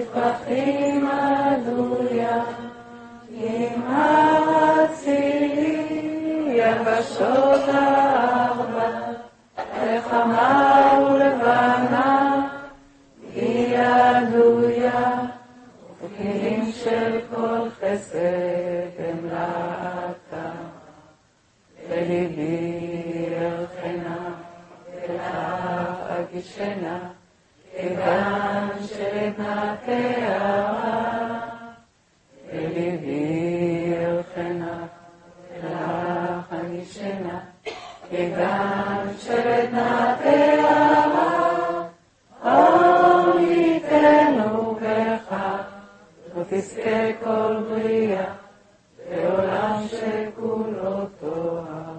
פרחים עלויה, עם האצילי יבשות הארבע, לחמה ולבנה, היא עלויה, וכלים של כל חסד הם לעתה, וליבי ירחנה, ולך אגישנה, כגן שעדנה תארה, וליבי ירחנה, ולך אגישנה, כגן שעדנה תארה, אור ייתנו בך, ותזכה כל בריאה, בעולם שכולו תואר.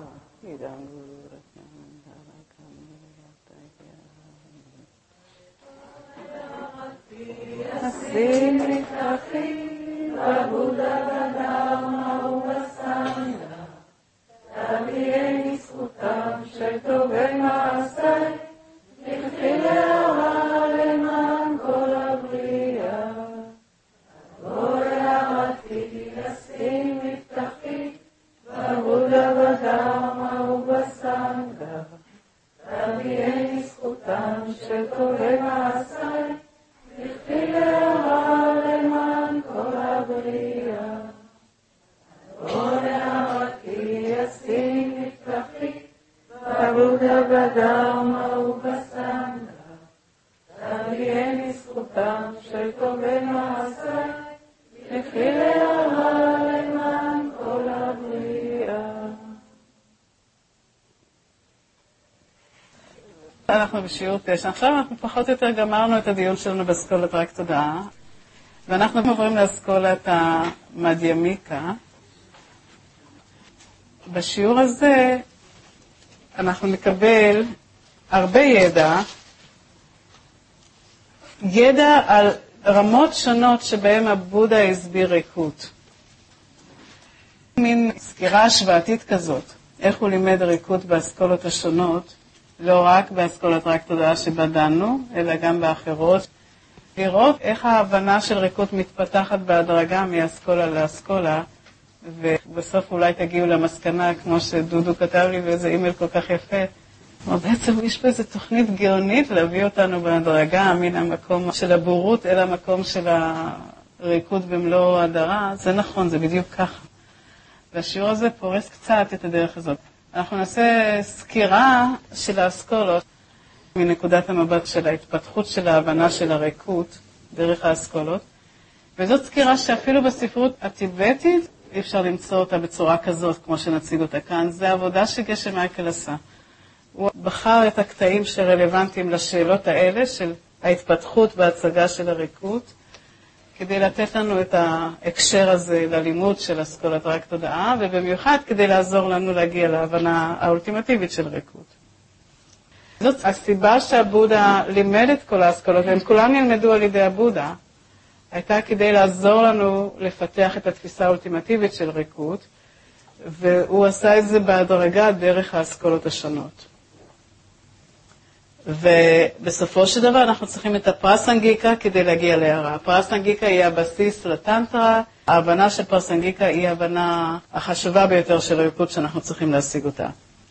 נשים מתחכים בבודה בדרמה ובסנדה, תביאני זכותם של טובי מעשי, לכפי להרע למען כל הבריאה. בוא להרתי לשים מתחכים בבודה בדרמה ובסנדה, תביאני זכותם של טובי מעשי, לכפי להרע למען כל הבריאה. בוא להרתי לשים מתחכים בבודה בדרמה ובסנדה, תביאני זכותם של טובי מעשי, לכפי להרע למען כל הבריאה. אנחנו בשיעור 9. עכשיו אנחנו פחות או יותר גמרנו את הדיון שלנו באסכולת רק תודעה, ואנחנו עוברים לאסכולת המדיימיקה. בשיעור הזה אנחנו נקבל הרבה ידע על רמות שונות שבהם הבודה הסביר ריקות. מין סקירה השוואתית כזאת, איך הוא לימד ריקות באסכולות השונות, לא רק באסכולת רק תודעה שבה דנו, אלא גם באחרות. לראות איך ההבנה של ריקות מתפתחת בהדרגה מאסכולה לאסכולה, ובסוף אולי תגיעו למסקנה, כמו שדודו כתב לי באיזה אימייל כל כך יפה. בעצם יש פה איזו תוכנית גאונית להביא אותנו בהדרגה מן המקום של הבורות אל המקום של הריקות במלוא הדרה. זה נכון, זה בדיוק ככה. והשיעור הזה פורס קצת את הדרך הזאת. אנחנו נעשה סקירה של האסכולות מנקודת המבט של ההתפתחות של ההבנה של הריקות דרך האסכולות. וזאת סקירה שאפילו בספרות הטיבטית אי אפשר למצוא אותה בצורה כזאת כמו שנציג אותה כאן. זה עבודה שגשם מייקל עשה. הוא בחר את הקטעים שרלוונטיים לשאלות האלה של ההתפתחות בהצגה של הריקות, כדי לתת לנו את ההקשר הזה ללימוד של אסכולת רק תודעה, ובמיוחד כדי לעזור לנו להגיע להבנה האולטימטיבית של ריקות. זאת הסיבה שהבודה לימד את כל האסכולות, והם כולם נלמדו על ידי הבודה, הייתה כדי לעזור לנו לפתח את התפיסה האולטימטיבית של ריקות, והוא עשה את זה בהדרגה דרך האסכולות השונות. ובסופו של דבר אנחנו צריכים את הפרסנגיקה כדי להגיע להערה. הפרסנגיקה היא הבסיס לטנטרה, ההבנה של פרסנגיקה היא ההבנה החשובה ביותר של הריקות שאנחנו צריכים להשיג אותה.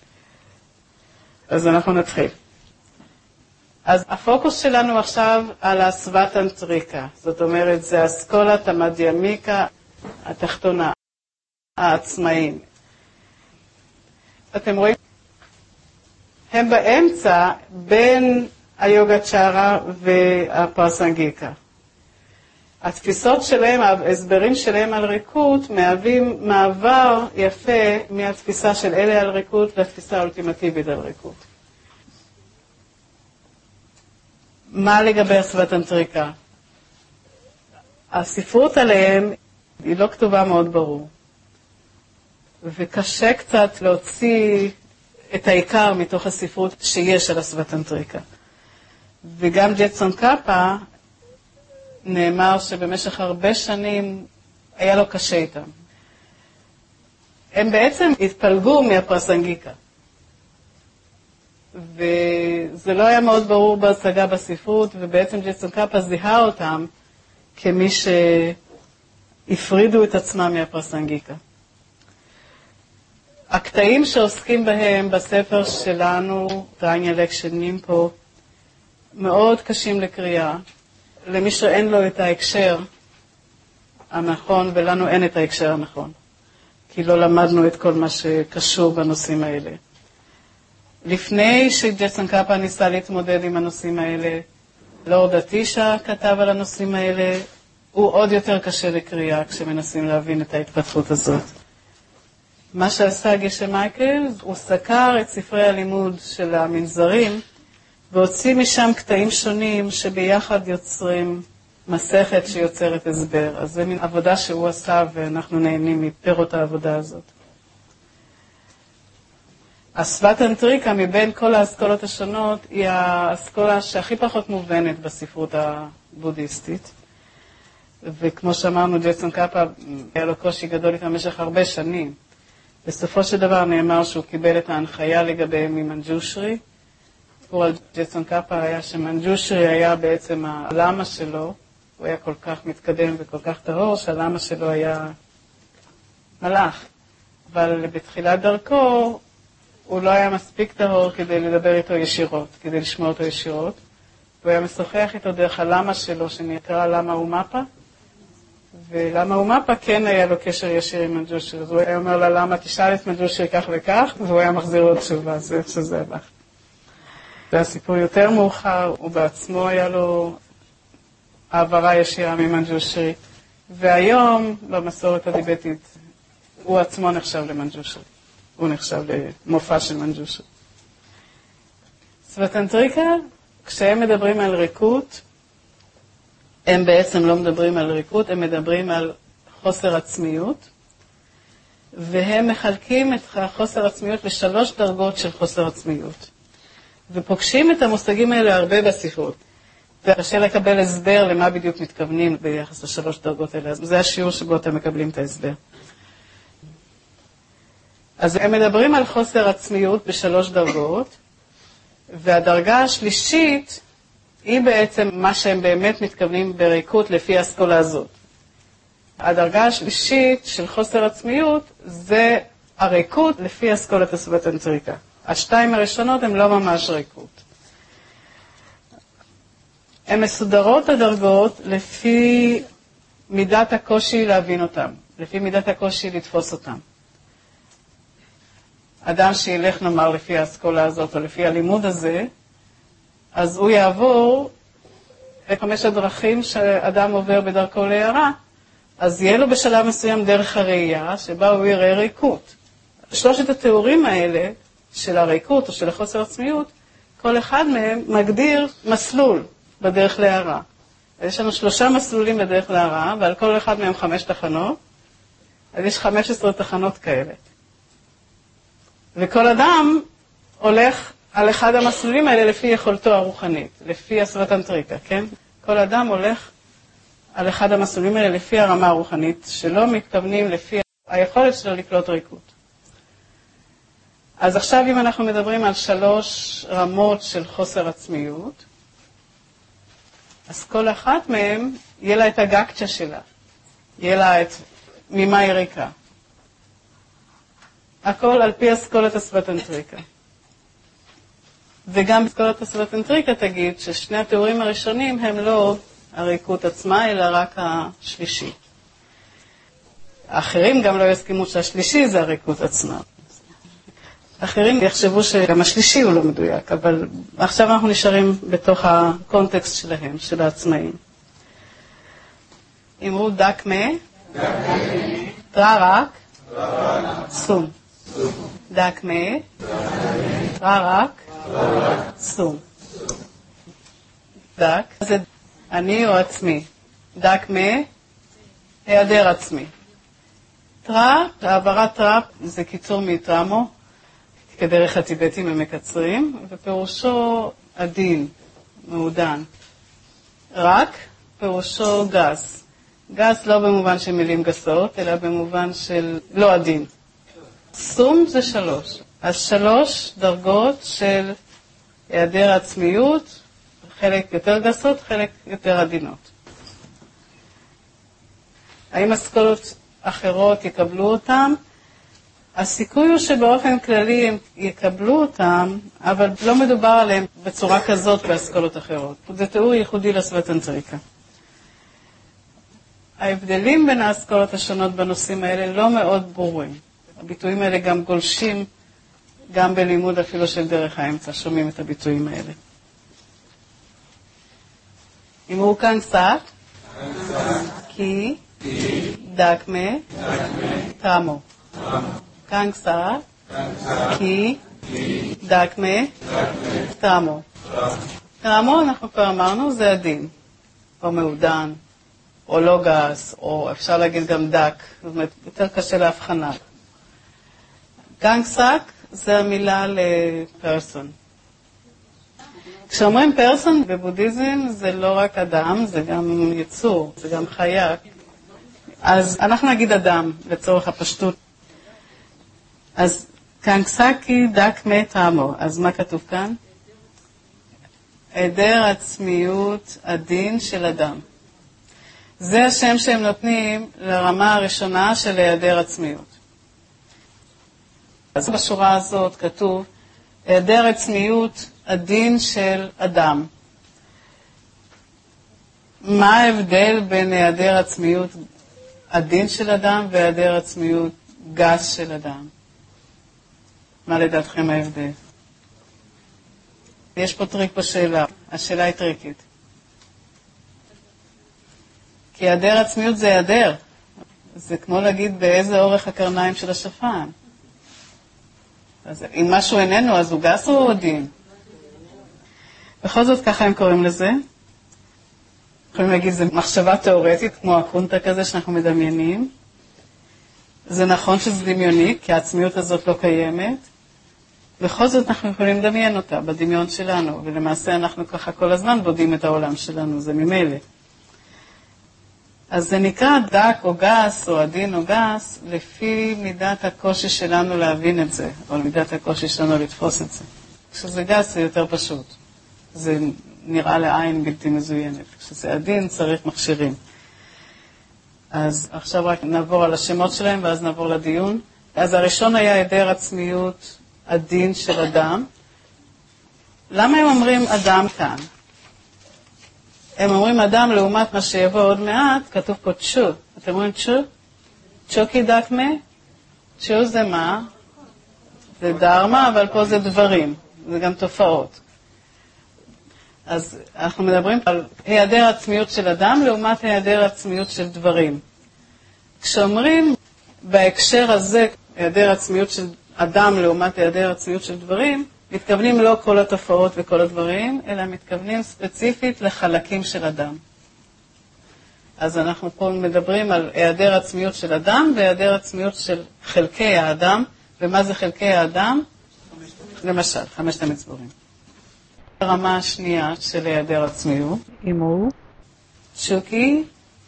אז אנחנו נתחיל. אז הפוקוס שלנו עכשיו על הסווטנטריקה, זאת אומרת זה אסכולת המדיימיקה התחתונה, העצמאים. אתם רואים? הם באמצע בין היוגה צ'ארה והפרסנגיקה. התפיסות שלהם, ההסברים שלהם על ריקות, מהווים מעבר יפה מהתפיסה של אלה על ריקות לתפיסה האולטימטיבית על ריקות. מה לגבי הסווטנטריקה? הספרות עליהם היא לא כתובה מאוד ברור. וקשה קצת להוציא את העיקר מתוך הספרות שיש על הסווטנטריקה. וגם ג'טסון קאפה נאמר שבמשך הרבה שנים היה לו קשה איתם. הם בעצם התפלגו מהפרסנגיקה. וזה לא היה מאוד ברור בהצגה בספרות, ובעצם ג'טסון קאפה זיהה אותם כמי שהפרידו את עצמם מהפרסנגיקה. הקטעים שעוסקים בהם בספר שלנו, טרניה לקשנים פה, מאוד קשים לקריאה, למי שאין לו את ההקשר הנכון, ולנו אין את ההקשר הנכון, כי לא למדנו את כל מה שקשור בנושאים האלה. לפני שג'ייסון קאפה ניסה להתמודד עם הנושאים האלה, לורד אטישה כתב על הנושאים האלה, הוא עוד יותר קשה לקריאה כשמנסים להבין את ההתפתחות הזאת. מה שעשה גשם מייקל, הוא סקר את ספרי הלימוד של המנזרים, והוציא משם קטעים שונים שביחד יוצרים מסכת שיוצרת הסבר. אז זה מין עבודה שהוא עשה ואנחנו נהנים מפירות העבודה הזאת. הסווטנטריקה מבין כל האסכולות השונות היא האסכולה שהכי פחות מובנת בספרות הבודהיסטית. וכמו שאמרנו, ג'ייסון קאפה היה לו קושי גדול איתה במשך הרבה שנים. בסופו של דבר נאמר שהוא קיבל את ההנחיה לגביהם ממנג'ושרי. סיפור על ג'ייסון קאפה היה שמנג'ושרי היה בעצם הלמה שלו, הוא היה כל כך מתקדם וכל כך טהור, שהלמה שלו היה מלאך. אבל בתחילת דרכו הוא לא היה מספיק טהור כדי לדבר איתו ישירות, כדי לשמוע אותו ישירות. הוא היה משוחח איתו דרך הלמה שלו, שנקרא למה ומפה, ולמה ומפה כן היה לו קשר ישיר עם מנג'ושרי. אז הוא היה אומר לה, למה תשאל את מנג'ושרי כך וכך, והוא היה מחזיר לו תשובה, זה איך שזה הלך. זה הסיפור יותר מאוחר, הוא בעצמו היה לו העברה ישירה ממנג'ושרי, והיום במסורת הטיבטית הוא עצמו נחשב למנג'ושרי. הוא נחשב למופע של מנג'ושרי. סווטנטריקה, כשהם מדברים על ריקות, הם בעצם לא מדברים על ריקות, הם מדברים על חוסר עצמיות, והם מחלקים את חוסר עצמיות לשלוש דרגות של חוסר עצמיות. ופוגשים את המושגים האלה הרבה בספרות. וקשה לקבל הסבר למה בדיוק מתכוונים ביחס לשלוש דרגות האלה. זה השיעור שבו אתם מקבלים את ההסבר. אז הם מדברים על חוסר עצמיות בשלוש דרגות, והדרגה השלישית היא בעצם מה שהם באמת מתכוונים בריקות לפי האסכולה הזאת. הדרגה השלישית של חוסר עצמיות זה הריקות לפי אסכולת הסווטנטריקה. השתיים הראשונות הן לא ממש ריקות. הן מסודרות הדרגות לפי מידת הקושי להבין אותם, לפי מידת הקושי לתפוס אותם. אדם שילך נאמר לפי האסכולה הזאת או לפי הלימוד הזה, אז הוא יעבור את 5 הדרכים שאדם עובר בדרכו להערה, אז יהיה לו בשלב מסוים דרך הראייה שבה הוא יראה ריקות. שלושת התיאורים האלה של הריקות או של החוסר עצמיות, כל אחד מהם מגדיר מסלול בדרך להערה. יש לנו 3 מסלולים בדרך להערה, ועל כל אחד מהם 5 תחנות, אז יש 15 תחנות כאלה. וכל אדם הולך על אחד המסלולים האלה לפי יכולתו הרוחנית, לפי הסווטנטריקה, כן? כל אדם הולך על אחד המסלולים האלה לפי הרמה הרוחנית, שלא מתכוונים לפי היכולת שלו לקלוט ריקות. אז עכשיו אם אנחנו מדברים על 3 רמות של חוסר עצמיות, אז כל אחת מהן יהיה לה את הגקצ'ה שלה, יהיה לה את ממה היא ריקה. הכל על פי אסכולת הסווטנטריקה. וגם אסכולת הסווטנטריקה תגיד ששני התיאורים הראשונים הם לא הריקות עצמה, אלא רק השלישי. האחרים גם לא יסכימו שהשלישי זה הריקות עצמה. האחרים יחשבו שגם השלישי הוא לא מדויק, אבל עכשיו אנחנו נשארים בתוך הקונטקסט שלהם, של העצמאים. אמרו דקמה, טררק, סום. דקמה, טררק, סום. דק, זה אני או עצמי. דקמה, היעדר עצמי. טרא, העברת טרא זה קיצור מטרמו, כדרך הטיבטים הם מקצרים, ופירושו עדין, מעודן. רק, פירושו גס. גס לא במובן של מילים גסות, אלא במובן של לא עדין. סום זה 3. אז 3 דרגות של היעדר עצמיות, חלק יותר גסות, חלק יותר עדינות. האם אסכולות אחרות יקבלו אותם? הסיכוי הוא שבאופן כללי הם יקבלו אותם, אבל לא מדובר עליהם בצורה כזאת באסכולות אחרות. זה תיאור ייחודי לסווטנטריקה. ההבדלים בין האסכולות השונות בנושאים האלה לא מאוד ברורים. הביטויים האלה גם גולשים, גם בלימוד אפילו של דרך האמצע, שומעים את הביטויים האלה. אם הוא כאן קצת, כי, דקמה, תמו. כאן קצת, כי, דקמה, תמו. תמו, אנחנו כבר אמרנו, זה הדין, או מעודן. או לא גס, או אפשר להגיד גם דק, זאת אומרת, יותר קשה להבחנה. גנגסק זה המילה לפרסון. כשאומרים פרסון בבודהיזם זה לא רק אדם, זה גם יצור, זה גם חיה. אז אנחנו נגיד אדם לצורך הפשטות. אז גנגסקי דק מטעמו, אז מה כתוב כאן? היעדר עצמיות הדין של אדם. זה השם שהם נותנים לרמה הראשונה של היעדר עצמיות. אז בשורה הזאת כתוב, היעדר עצמיות הדין של אדם. מה ההבדל בין היעדר עצמיות הדין של אדם והיעדר עצמיות גס של אדם? מה לדעתכם ההבדל? יש פה טריק בשאלה, השאלה היא טריקית. כי היעדר עצמיות זה היעדר. זה כמו להגיד באיזה אורך הקרניים של השפן. אז אם משהו איננו, אז הוא גס או עדין? בכל זאת ככה הם קוראים לזה. יכולים להגיד, זה מחשבה תיאורטית, כמו הקונטה כזה שאנחנו מדמיינים. זה נכון שזה דמיוני, כי העצמיות הזאת לא קיימת. בכל זאת אנחנו יכולים לדמיין אותה בדמיון שלנו, ולמעשה אנחנו ככה כל הזמן בודים את העולם שלנו, זה ממילא. אז זה נקרא דק או גס או עדין או גס לפי מידת הקושי שלנו להבין את זה, או מידת הקושי שלנו לתפוס את זה. כשזה גס זה יותר פשוט. זה נראה לעין בלתי מזוינת. כשזה עדין צריך מכשירים. אז עכשיו רק נעבור על השמות שלהם ואז נעבור לדיון. אז הראשון היה היעדר עצמיות עדין של אדם. למה הם אומרים אדם כאן? הם אומרים אדם לעומת מה שיבוא עוד מעט, כתוב פה צ'ו. אתם אומרים צ'ו? צ'וקי דקמה? צ'ו זה מה? זה דרמה, אבל פה זה דברים. זה גם תופעות. אז אנחנו מדברים על היעדר עצמיות של אדם לעומת היעדר עצמיות של דברים. כשאומרים בהקשר הזה, היעדר עצמיות של אדם לעומת היעדר עצמיות של דברים, מתכוונים לא כל התופעות וכל הדברים, אלא מתכוונים ספציפית לחלקים של אדם. אז אנחנו פה מדברים על היעדר עצמיות של אדם והיעדר עצמיות של חלקי האדם. ומה זה חלקי האדם? למשל, 5 המצבורים. הרמה השנייה של היעדר עצמיות, אימו, שוקי,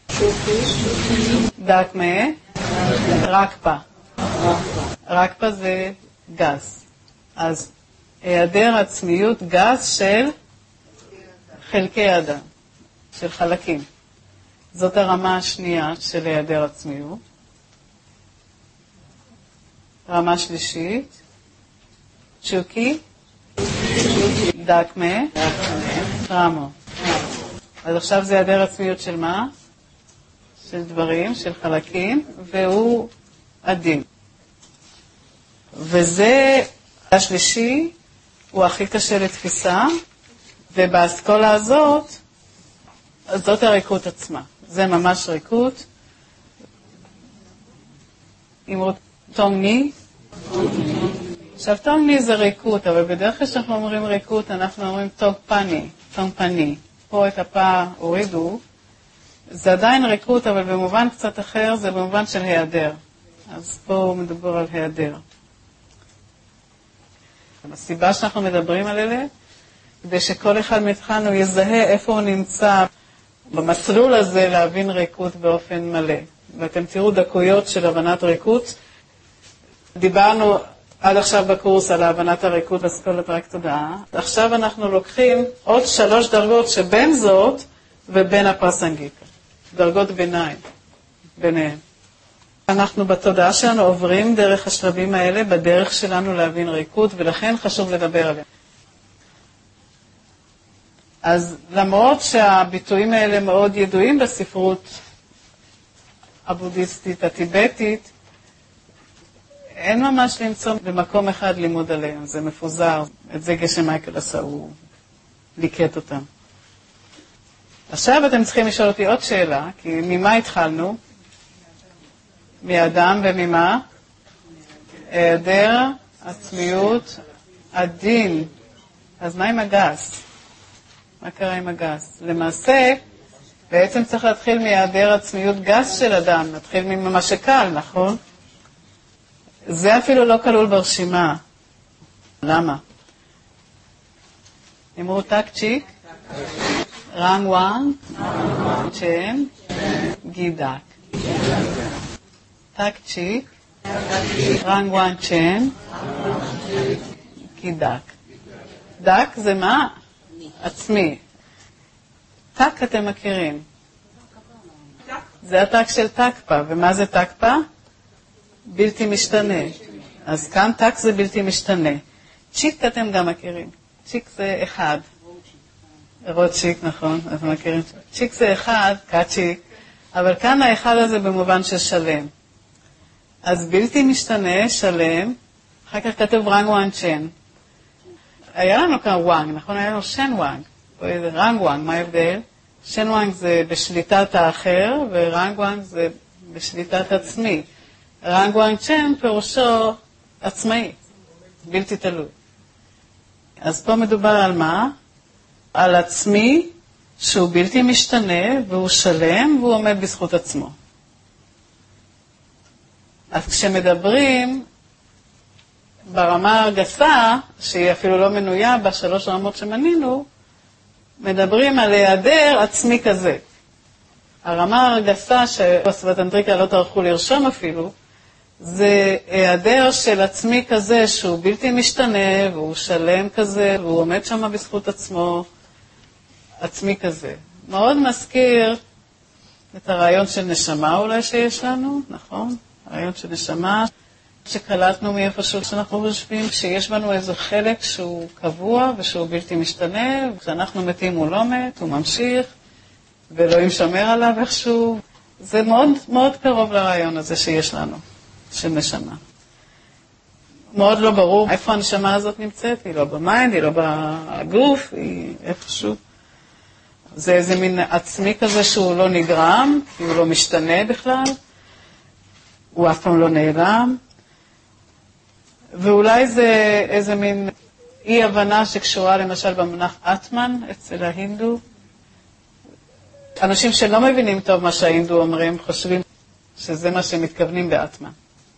דקמה, רקפה. רקפה זה גס. אז היעדר עצמיות גס של חלקי האדם, של חלקים. זאת הרמה השנייה של היעדר עצמיות. רמה שלישית, צ'וקי, דקמה, רמו. אז עכשיו זה היעדר עצמיות של מה? של דברים, של חלקים, והוא עדין. וזה השלישי, הוא הכי קשה לתפיסה, ובאסכולה הזאת, זאת הריקות עצמה. זה ממש ריקות. אמרו טונגני. עכשיו טונגני זה ריקות, אבל בדרך כלל שאנחנו אומרים ריקות, אנחנו אומרים טונג פני. פה את הפה הורידו. זה עדיין ריקות, אבל במובן קצת אחר, זה במובן של היעדר. אז פה מדבר על היעדר. הסיבה שאנחנו מדברים על אלה, כדי שכל אחד מאיתנו יזהה איפה הוא נמצא במסלול הזה להבין ריקות באופן מלא. ואתם תראו דקויות של הבנת ריקות. דיברנו עד עכשיו בקורס על הבנת הריקות באסכולת רק תודעה. עכשיו אנחנו לוקחים עוד 3 דרגות שבין זאת ובין הפרסנגיקה. דרגות ביניים. ביניהם. אנחנו בתודעה שלנו עוברים דרך השלבים האלה, בדרך שלנו להבין ריקות, ולכן חשוב לדבר עליהם. אז למרות שהביטויים האלה מאוד ידועים בספרות הבודהיסטית הטיבטית, אין ממש למצוא במקום אחד לימוד עליהם, זה מפוזר. את זה גשם מייקל עשה, הוא ליקט אותם. עכשיו אתם צריכים לשאול אותי עוד שאלה, כי ממה התחלנו? מאדם וממה? היעדר, עצמיות, הדין. אז מה עם הגס? מה קרה עם הגס? למעשה, בעצם צריך להתחיל מהיעדר עצמיות גס של אדם, נתחיל ממה שקל, נכון? זה אפילו לא כלול ברשימה. למה? אמרו טק צ'יק, רנג וואנג, צ'ן, גידק. טק צ'יק, רנג וואנג צ'ן, גידק. דק זה מה? עצמי. טק אתם מכירים. זה הטק של טקפה, ומה זה טקפה? בלתי משתנה. אז כאן טק זה בלתי משתנה. צ'יק אתם גם מכירים. צ'יק זה אחד. רוטשיק, נכון, אתם מכירים. צ'יק זה אחד, קאצ'יק, אבל כאן האחד הזה במובן של שלם. אז בלתי משתנה, שלם, אחר כך כתוב רנג וואנג צ'ן. היה לנו כאן וואנג, נכון? היה לנו שן וואנג. רנג וואנג, מה ההבדל? שן וואנג זה בשליטת האחר, ורנג וואנג זה בשליטת עצמי. רנג וואנג צ'ן פירושו עצמאי, בלתי תלוי. אז פה מדובר על מה? על עצמי שהוא בלתי משתנה והוא שלם והוא עומד בזכות עצמו. אז כשמדברים ברמה הגסה, שהיא אפילו לא מנויה בשלוש רמות שמנינו, מדברים על היעדר עצמי כזה. הרמה הגסה שבסבטנטריקה לא טרחו לרשום אפילו, זה היעדר של עצמי כזה שהוא בלתי משתנה והוא שלם כזה והוא עומד שם בזכות עצמו, עצמי כזה. מאוד מזכיר את הרעיון של נשמה אולי שיש לנו, נכון? הרעיון של נשמה שקלטנו מאיפשהו שאנחנו חושבים שיש בנו איזה חלק שהוא קבוע ושהוא בלתי משתנה, וכשאנחנו מתים הוא לא מת, הוא ממשיך, ואלוהים שומר עליו איכשהו. זה מאוד מאוד קרוב לרעיון הזה שיש לנו, של נשמה. מאוד לא ברור איפה הנשמה הזאת נמצאת, היא לא במיינד, היא לא בגוף, היא איפשהו. זה איזה מין עצמי כזה שהוא לא נגרם, כי הוא לא משתנה בכלל, הוא אף פעם לא נעלם, ואולי זה איזה מין אי הבנה שקשורה למשל במונח אטמן אצל ההינדו. אנשים שלא מבינים טוב מה שההינדו אומרים, חושבים שזה מה שהם מתכוונים באטמן.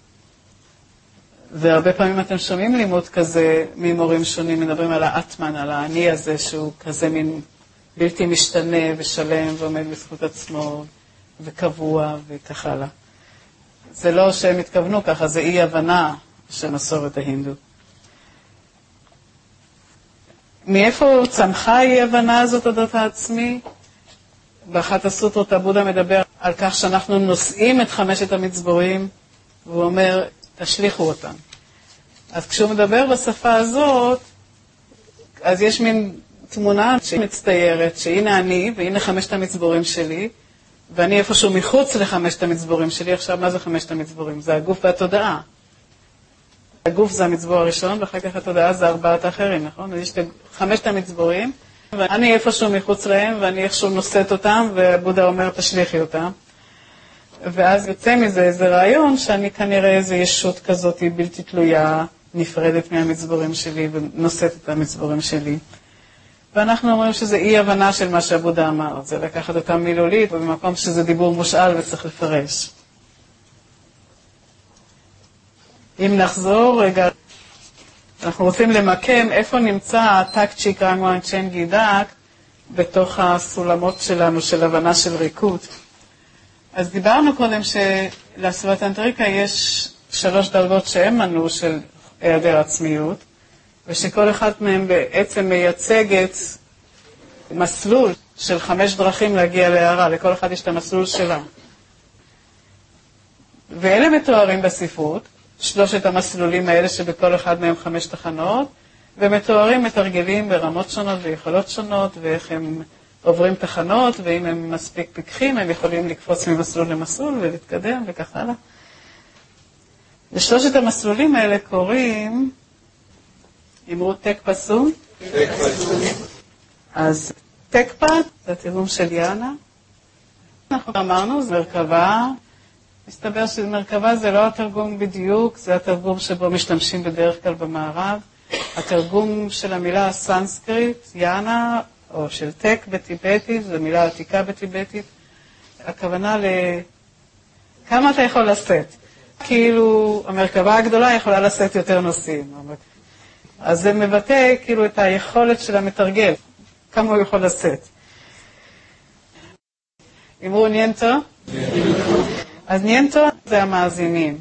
והרבה פעמים אתם שומעים לימוד כזה ממורים שונים, מדברים על האטמן, על האני הזה שהוא כזה מין בלתי משתנה ושלם ועומד בזכות עצמו וקבוע וכך הלאה. זה לא שהם התכוונו ככה, זה אי הבנה של מסורת ההינדו. מאיפה צמחה אי הבנה הזאת אודות העצמי? באחת הסוטרות הבודה מדבר על כך שאנחנו נושאים את 5 המצבורים, והוא אומר, תשליחו אותם. אז כשהוא מדבר בשפה הזאת, אז יש מין תמונה שהיא מצטיירת, שהנה אני, והנה 5 המצבורים שלי, ואני איפשהו מחוץ ל5 המצבורים שלי. עכשיו, מה זה 5 המצבורים? זה הגוף והתודעה. הגוף זה המצבור הראשון, ואחר כך התודעה זה 4 האחרים, נכון? אז יש 5 המצבורים, ואני איפשהו מחוץ להם, ואני איכשהו נושאת אותם, ובודה אומר, תשליחי אותם. ואז יוצא מזה איזה רעיון, שאני כנראה איזו ישות כזאת בלתי תלויה, נפרדת מהמצבורים שלי, ונושאת את המצבורים שלי. ואנחנו אומרים שזה אי הבנה של מה שהבודה אמר, זה לקחת אותם מילולית, ובמקום שזה דיבור מושאל וצריך לפרש. אם נחזור רגע, אנחנו רוצים למקם איפה נמצא הטק צ'יק רנג וואנג צ'ן גידק בתוך הסולמות שלנו של הבנה של ריקות. אז דיברנו קודם שלסבטנטריקה יש 3 דרגות שהם מנו של היעדר עצמיות, ושכל אחת מהם בעצם מייצגת מסלול של 5 דרכים להגיע להערה, לכל אחד יש את המסלול שלה. ואלה מתוארים בספרות, שלושת המסלולים האלה שבכל אחד מהם 5 תחנות, ומתוארים מתרגלים ברמות שונות ויכולות שונות, ואיך הם עוברים תחנות, ואם הם מספיק פיקחים, הם יכולים לקפוץ ממסלול למסלול ולהתקדם וכך הלאה. לשלושת המסלולים האלה קוראים, אמרו תקפסו. אז תקפה, זה התרגום של יאנה. אנחנו אמרנו, זה מרכבה. מסתבר שמרכבה זה לא התרגום בדיוק, זה התרגום שבו משתמשים בדרך כלל במערב. התרגום של המילה הסנסקריט, יאנה, או של טק בטיבטית, זו מילה עתיקה בטיבטית. הכוונה כמה אתה יכול לשאת. כאילו המרכבה הגדולה יכולה לשאת יותר נושאים. אז זה מבטא כאילו את היכולת של המתרגל, כמה הוא יכול לשאת. אמרו ניינטו? אז ניינטו זה המאזינים.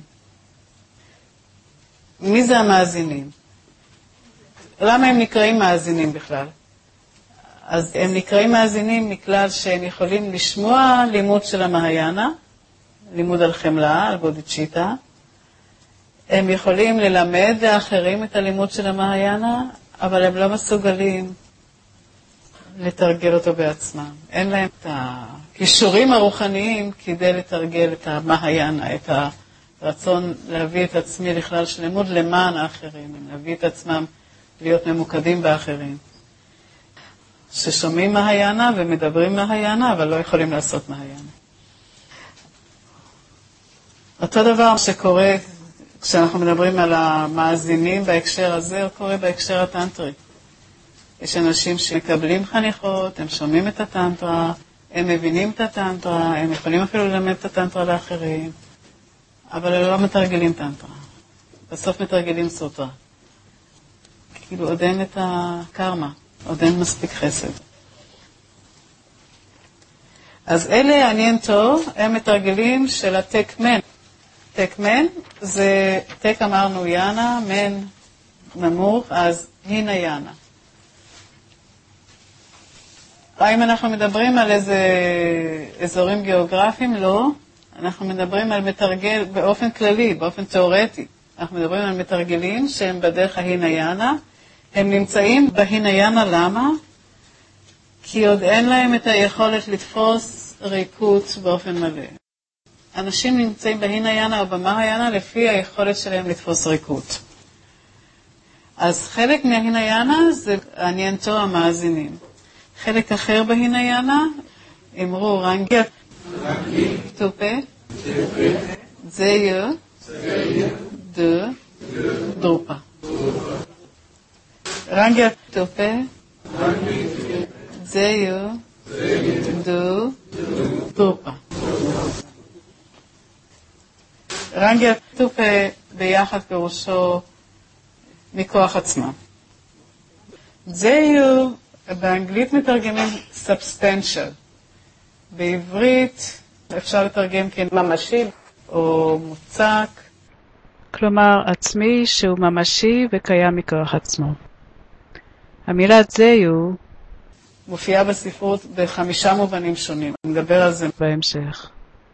מי זה המאזינים? למה הם נקראים מאזינים בכלל? אז הם נקראים מאזינים מכלל שהם יכולים לשמוע לימוד של המהיאנה, לימוד על חמלה, על בודיצ'יטה. הם יכולים ללמד לאחרים את הלימוד של המהיאנה, אבל הם לא מסוגלים לתרגל אותו בעצמם. אין להם את הכישורים הרוחניים כדי לתרגל את המהיאנה, את הרצון להביא את עצמי לכלל שלמות למען האחרים, להביא את עצמם להיות ממוקדים באחרים. ששומעים מהיאנה ומדברים מהיאנה, אבל לא יכולים לעשות מהיאנה. אותו דבר שקורה כשאנחנו מדברים על המאזינים בהקשר הזה, הוא קורה בהקשר הטנטרי. יש אנשים שמקבלים חניכות, הם שומעים את הטנטרה, הם מבינים את הטנטרה, הם יכולים אפילו ללמד את הטנטרה לאחרים, אבל הם לא מתרגלים טנטרה. בסוף מתרגלים סוטרה. כאילו עוד אין את הקרמה, עוד אין מספיק חסד. אז אלה הניינטו, הם מתרגלים של הטק-מן. טק-מן זה, טק אמרנו יאנה, מן נמוך, אז הינה יאנה. האם אנחנו מדברים על איזה אזורים גיאוגרפיים? לא. אנחנו מדברים על מתרגל באופן כללי, באופן תיאורטי. אנחנו מדברים על מתרגלים שהם בדרך ההינה יאנה. הם נמצאים בהינה יאנה, למה? כי עוד אין להם את היכולת לתפוס ריקות באופן מלא. אנשים נמצאים בהינה יאנה או במהיאנה לפי היכולת שלהם לתפוס ריקות. אז חלק מההינה יאנה זה הניינטו המאזינים. חלק אחר בהינה יאנה, אמרו רנגיה, טופה, זיו, דו, דרופה. רנגיה טופה, זיו, דו, דרופה. רנגיה טופה ביחד פירושו מכוח עצמה. זיו, באנגלית מתרגמים substantial. בעברית אפשר לתרגם כממשי או מוצק. כלומר, עצמי שהוא ממשי וקיים מכוח עצמו. המילה זיו מופיעה בספרות ב5 מובנים שונים. נדבר על זה בהמשך.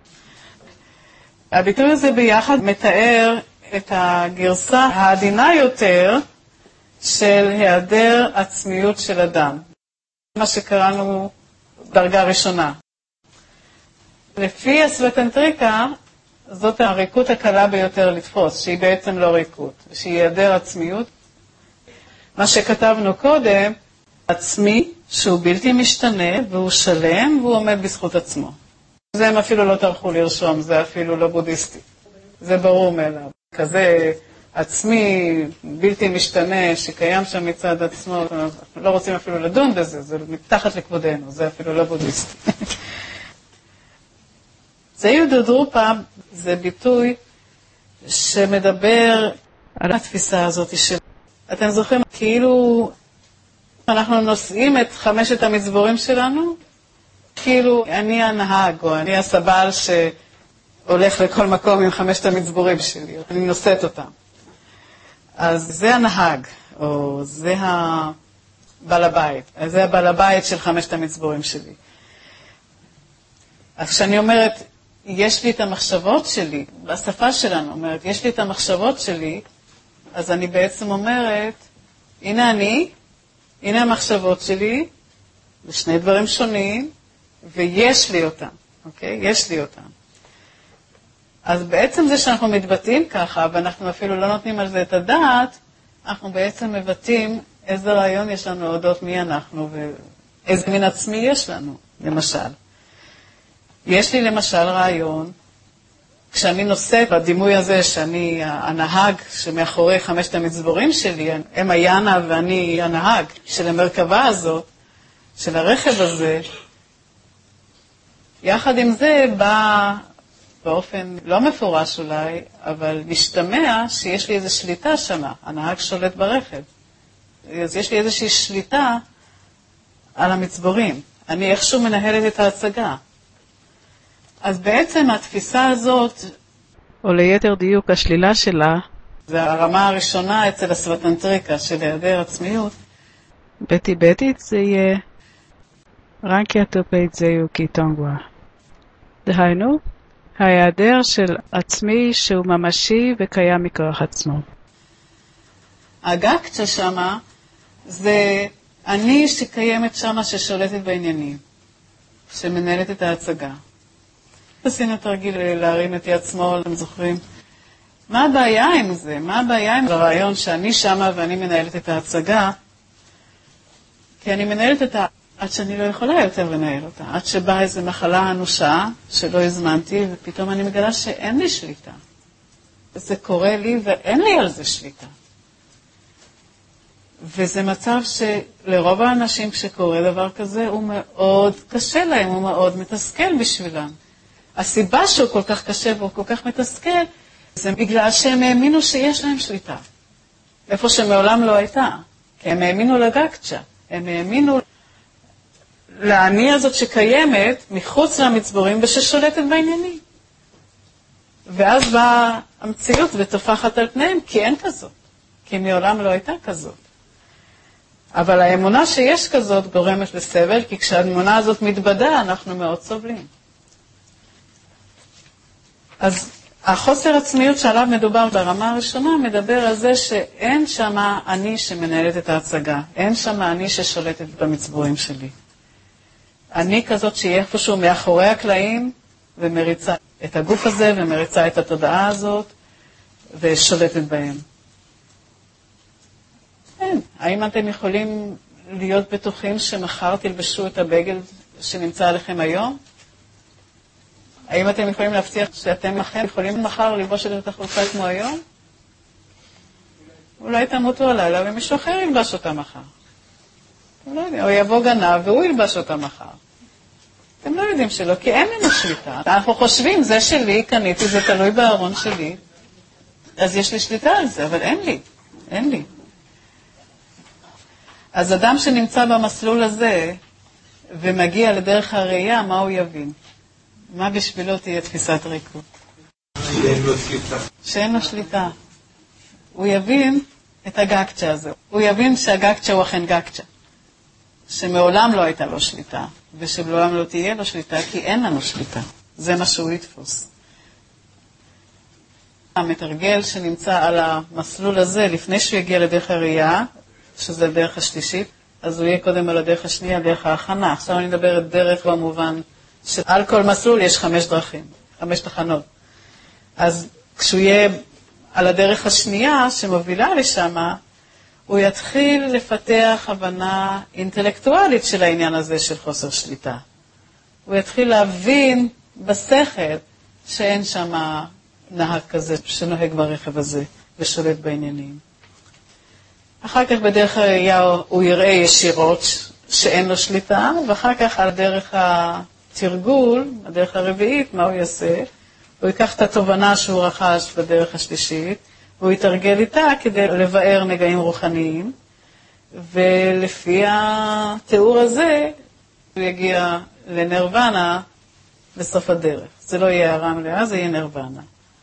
הביטוי הזה ביחד מתאר את הגרסה העדינה יותר של היעדר עצמיות של אדם. מה שקראנו דרגה ראשונה. לפי הסווטנטריקה, זאת הריקות הקלה ביותר לתפוס, שהיא בעצם לא ריקות, שהיא היעדר עצמיות. מה שכתבנו קודם, עצמי שהוא בלתי משתנה והוא שלם והוא עומד בזכות עצמו. זה הם אפילו לא טרחו לרשום, זה אפילו לא בודהיסטי. זה ברור מאליו. כזה עצמי בלתי משתנה שקיים שם מצד עצמו, אנחנו לא רוצים אפילו לדון בזה, זה מתחת לכבודנו, זה אפילו לא בודהיסטי. זיו דו דרופה זה ביטוי שמדבר על התפיסה הזאת של... אתם זוכרים, כאילו אנחנו נושאים את 5 המצבורים שלנו, כאילו אני הנהג או אני הסבל שהולך לכל מקום עם 5 המצבורים שלי, אני נושאת אותם. אז זה הנהג, או זה הבעל הבית, זה הבעל הבית של 5 המצבורים שלי. אז כשאני אומרת, יש לי את המחשבות שלי, בשפה שלנו אומרת, יש לי את המחשבות שלי, אז אני בעצם אומרת, הנה אני, הנה המחשבות שלי, זה שני דברים שונים, ויש לי אותם, אוקיי? יש לי אותם. אז בעצם זה שאנחנו מתבטאים ככה, ואנחנו אפילו לא נותנים על זה את הדעת, אנחנו בעצם מבטאים איזה רעיון יש לנו להודות מי אנחנו, ואיזה מין עצמי יש לנו, למשל. יש לי למשל רעיון, כשאני נושאת בדימוי הזה שאני הנהג שמאחורי 5 המצבורים שלי, הם היאנה ואני הנהג של המרכבה הזאת, של הרכב הזה, יחד עם זה בא באופן לא מפורש אולי, אבל משתמע שיש לי איזו שליטה שמה, הנהג שולט ברכב. אז יש לי איזושהי שליטה על המצבורים. אני איכשהו מנהלת את ההצגה. אז בעצם התפיסה הזאת, או ליתר דיוק השלילה שלה, זה הרמה הראשונה אצל הסווטנטריקה של היעדר עצמיות. בטיבטית זה יהיה רנקיה טופית זהו קיטונגווה. דהיינו, ההיעדר של עצמי שהוא ממשי וקיים מכוח עצמו. הגקצ'ה שמה זה אני שקיימת שמה ששולטת בעניינים, שמנהלת את ההצגה. עשינו תרגיל להרים את יד שמאל, אתם זוכרים? מה הבעיה עם זה? מה הבעיה עם הרעיון שאני שמה ואני מנהלת את ההצגה? כי אני מנהלת את עד שאני לא יכולה יותר לנהל אותה, עד שבאה איזו מחלה אנושה שלא הזמנתי, ופתאום אני מגלה שאין לי שליטה. זה קורה לי ואין לי על זה שליטה. וזה מצב שלרוב האנשים כשקורה דבר כזה, הוא מאוד קשה להם, הוא מאוד מתסכל בשבילם. הסיבה שהוא כל כך קשה והוא כל כך מתסכל, זה בגלל שהם האמינו שיש להם שליטה. איפה שמעולם לא הייתה. כי הם האמינו לגקצ'ה. הם האמינו לעני הזאת שקיימת מחוץ למצבורים וששולטת בעניינים. ואז באה המציאות ותופחת על פניהם, כי אין כזאת. כי מעולם לא הייתה כזאת. אבל האמונה שיש כזאת גורמת לסבל, כי כשהאמונה הזאת מתבדה, אנחנו מאוד סובלים. אז החוסר עצמיות שעליו מדובר ברמה הראשונה, מדבר על זה שאין שמה אני שמנהלת את ההצגה. אין שמה אני ששולטת במצבורים שלי. אני כזאת שיהיה איפשהו מאחורי הקלעים, ומריצה את הגוף הזה, ומריצה את התודעה הזאת, ושולטת בהם. כן, האם אתם יכולים להיות בטוחים שמחר תלבשו את הבגד שנמצא עליכם היום? האם אתם יכולים להבטיח שאתם אכן יכולים מחר ללבוש את החולצה כמו היום? אולי תמותו הלילה ומישהו אחר ילבש אותה מחר. אתם לא יודעים, או יבוא גנב והוא ילבש אותה מחר. אתם לא יודעים שלא, כי אין לנו שליטה. אנחנו חושבים, זה שלי, קניתי, זה תלוי בארון שלי, אז יש לי שליטה על זה, אבל אין לי, אין לי. אז אדם שנמצא במסלול הזה ומגיע לדרך הראייה, מה הוא יבין? מה בשבילו תהיה תפיסת ריקות? שאין לו שליטה. שאין לו שליטה. הוא יבין את הגקצ'ה הזה. הוא יבין שהגקצ'ה הוא אכן גקצ'ה. שמעולם לא הייתה לו שליטה, ושמעולם לא תהיה לו שליטה, כי אין לנו שליטה. זה מה שהוא יתפוס. המתרגל שנמצא על המסלול הזה, לפני שהוא יגיע לדרך הראייה, שזה הדרך השלישית, אז הוא יהיה קודם על הדרך השנייה, דרך ההכנה. עכשיו אני מדברת דרך במובן שעל כל מסלול יש 5 דרכים, 5 תחנות. אז כשהוא יהיה על הדרך השנייה שמובילה לשם, הוא יתחיל לפתח הבנה אינטלקטואלית של העניין הזה של חוסר שליטה. הוא יתחיל להבין בשכל שאין שם נהג כזה שנוהג ברכב הזה ושולט בעניינים. אחר כך בדרך הראייה הוא יראה ישירות שאין לו שליטה, ואחר כך על דרך התרגול, הדרך הרביעית, מה הוא יעשה? הוא ייקח את התובנה שהוא רכש בדרך השלישית, והוא יתרגל איתה כדי לבאר נגעים רוחניים, ולפי התיאור הזה הוא יגיע לנרוונה בסוף הדרך. זה לא יהיה הערה מלאה, זה יהיה נרוונה.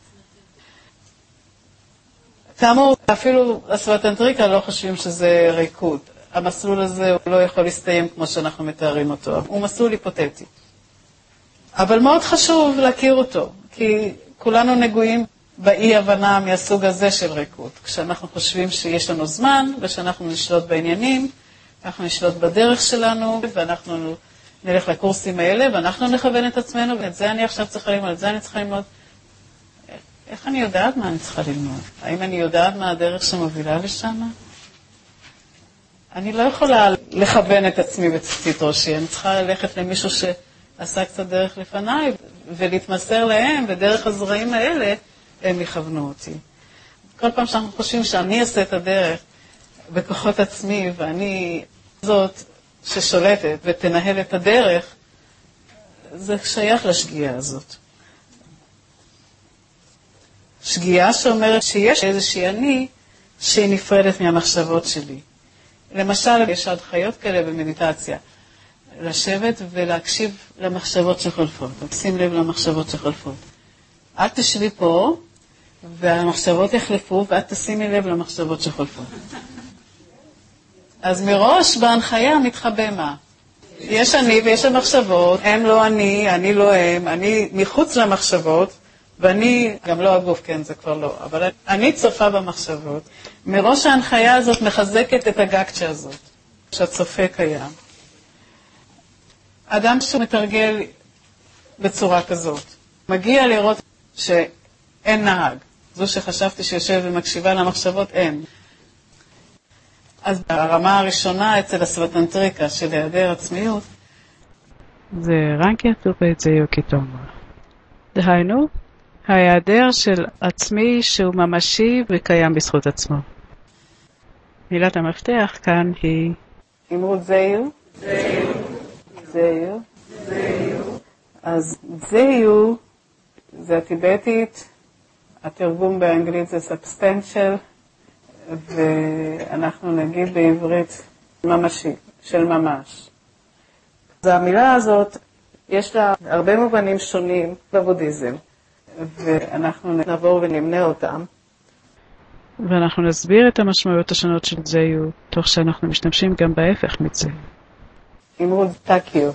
כאמור, אפילו הסווטנטריקה לא חושבים שזה ריקות. המסלול הזה הוא לא יכול להסתיים כמו שאנחנו מתארים אותו. הוא מסלול היפותטי. אבל מאוד חשוב להכיר אותו, כי כולנו נגועים באי הבנה מהסוג הזה של ריקוד. כשאנחנו חושבים שיש לנו זמן, ושאנחנו נשלוט בעניינים, אנחנו נשלוט בדרך שלנו, ואנחנו נלך לקורסים האלה, ואנחנו נכוון את עצמנו, ואת זה אני עכשיו צריכה ללמוד, את זה אני צריכה ללמוד. איך אני יודעת מה אני צריכה ללמוד? האם אני יודעת מה הדרך שמובילה לשם? אני לא יכולה לכוון את עצמי בציצית ראשי, אני צריכה ללכת למישהו שעשה קצת דרך לפניי, ולהתמסר להם, ודרך הזרעים האלה הם יכוונו אותי. כל פעם שאנחנו חושבים שאני אעשה את הדרך בכוחות עצמי, ואני זאת ששולטת ותנהל את הדרך, זה שייך לשגיאה הזאת. שגיאה שאומרת שיש איזושהי אני שהיא נפרדת מהמחשבות שלי. למשל, יש הנחיות כאלה במדיטציה. לשבת ולהקשיב למחשבות שחולפות. שים לב למחשבות שחולפות. את תשבי פה, והמחשבות יחלפו, ואת תשימי לב למחשבות שחולפות. אז מראש בהנחיה מתחבא מה? יש אני ויש המחשבות, הם לא אני לא הם, אני מחוץ למחשבות, ואני, גם לא הגוף, כן, זה כבר לא, אבל אני צופה במחשבות. מראש ההנחיה הזאת מחזקת את הגקצ'ה הזאת, שהצופה קיים. אדם שמתרגל בצורה כזאת, מגיע לראות שאין נהג. זו שחשבתי שיושב ומקשיבה למחשבות, אין. אז הרמה הראשונה אצל הסווטנטריקה של היעדר עצמיות, זה רנקיה טופית זה יוקיטומה. דהיינו, ההיעדר של עצמי שהוא ממשי וקיים בזכות עצמו. מילת המפתח כאן היא אמרו זיו. אז זיו זה הטיבטית, התרגום באנגלית זה substantial, ואנחנו נגיד בעברית ממשי, של ממש. אז המילה הזאת, יש לה הרבה מובנים שונים בבודהיזם, ואנחנו נעבור ונמנה אותם. ואנחנו נסביר את המשמעויות השונות של זיו, תוך שאנחנו משתמשים גם בהפך מזה. אמרו טקיו.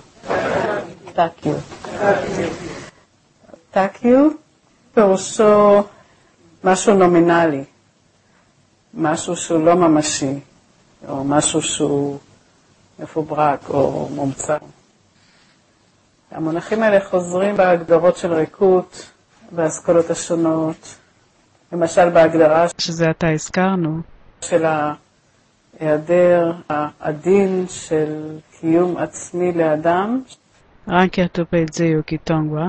טקיו פירושו משהו נומינלי, משהו שהוא לא ממשי, או משהו שהוא מפוברק או מומצא. המונחים האלה חוזרים בהגדרות של ריקות, באסכולות השונות, למשל בהגדרה שזה עתה הזכרנו, של ההיעדר העדין של קיום עצמי לאדם, רנקיה טופית זה יוקיטונגווה,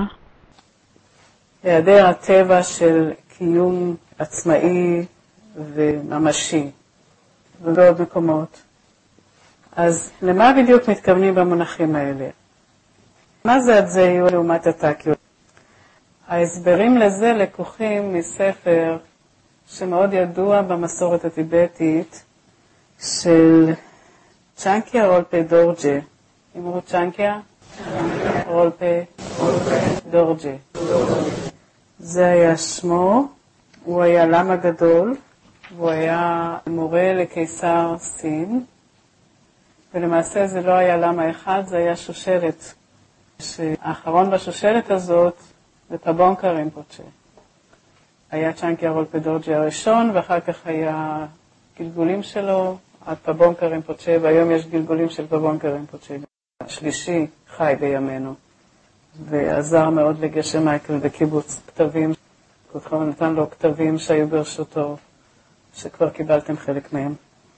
היעדר הטבע של קיום עצמאי וממשי, ובעוד מקומות. אז למה בדיוק מתכוונים במונחים האלה? מה זה הזיו לעומת הטקיו? ההסברים לזה לקוחים מספר שמאוד ידוע במסורת הטיבטית של צ'אנקיה רולפה דורג'ה. אמרו צ'אנקיה? רולפה דורג'ה. זה היה שמו, הוא היה למה גדול, והוא היה מורה לקיסר סין, ולמעשה זה לא היה למה אחד, זה היה שושלת. האחרון בשושלת הזאת זה פבונקה רינפוצ'ה. היה צ'אנקיה רולפה דורג'ה הראשון, ואחר כך היה גלגולים שלו, עד פבונקה רינפוצ'ה, והיום יש גלגולים של פבונקה רינפוצ'ה. השלישי חי בימינו, ועזר מאוד לגשר מייקל בקיבוץ כתבים. כותכם נתן לו כתבים שהיו ברשותו, שכבר קיבלתם חלק מהם.